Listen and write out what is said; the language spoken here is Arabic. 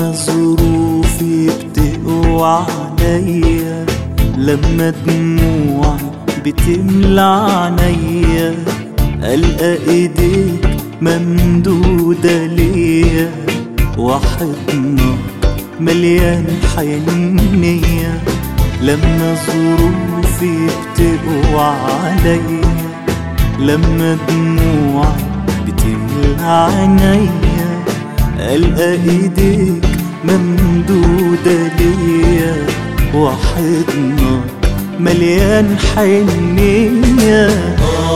لما ظروفي بتقوى عليا، لما دموعي بتملى عينيا، ألقى ايديك ممدودة ليا، وحضنك مليان حنية. لما ظروفي بتقوى عليا، لما دموعي بتملى عينيا، ألقى ايديك ممدودة ليا، وحضنك مليان حنية.